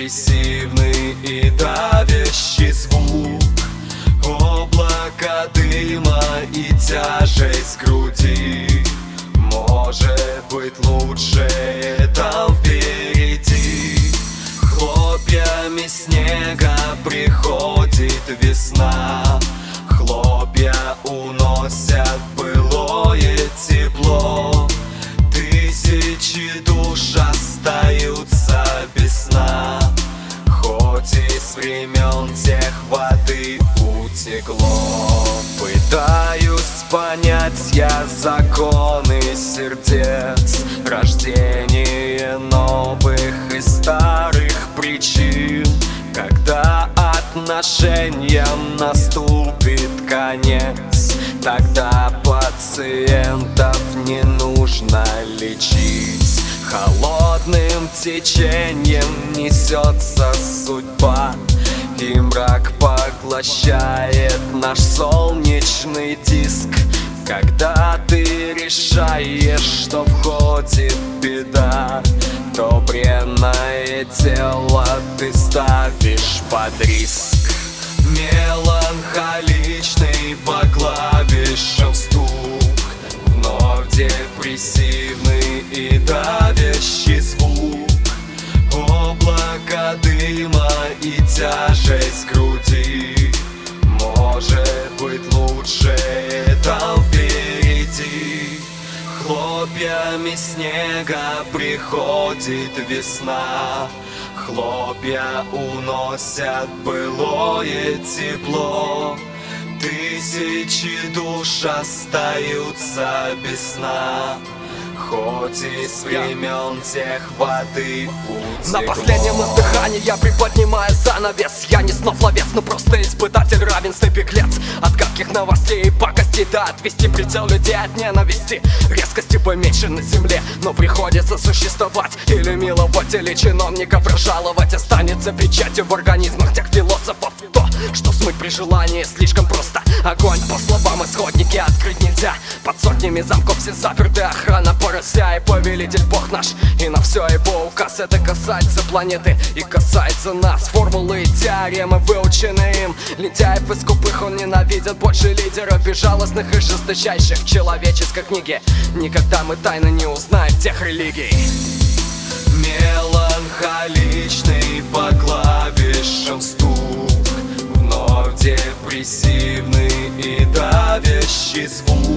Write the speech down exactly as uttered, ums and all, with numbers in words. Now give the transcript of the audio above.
депрессивный и давящий звук, облако дыма и тяжесть груди. Может быть, лучшее там впереди. Хлопьями снега приходит весна, хлопья уносят былое тепло. Тысячи душ остаются без сна, хоть из времен тех воды утекло. Пытаюсь понять я законы сердец, рождение новых и старых причин. Когда отношениям наступит конец, тогда пациентов не нужно лечить. Холодным течением несется судьба, и мрак поглощает наш солнечный диск. Когда ты решаешь, что входит беда, то бренное тело ты ставишь под риск. Меланхоличный по клавишам стук, вновь депрессивный и давящий звук, облако дыма и тяжесть груди. Может быть, лучшее там впереди. Хлопьями снега приходит весна, хлопья уносят былое тепло. Тысячи душ остаются без сна, хоть из времен тех воды утекло. На последнем издыхании я приподнимаю занавес. Я не снов ловец, но просто испытатель равенства беглец. От гадких новостей и пакостей до отвести предел людей от ненависти. Резкости поменьше на земле, но приходится существовать. Или миловать, или чиновников разжаловать. Останется печатью в организмах тех философов то, что смыть при желании слишком просто. Огонь, по словам исходники, открыть нельзя. Под сотнями замков все заперты, охрана порося. И повелитель Бог наш, и на все его указ. Это касается планеты и касается нас. Формулы и теоремы выучены им. Лентяев и скупых он ненавидит больше лидеров безжалостных и жесточайших в человеческой книге. Никогда мы тайны не узнаем тех религий. Меланхоличный по клавишам стук, вновь депрессивный и давящий звук,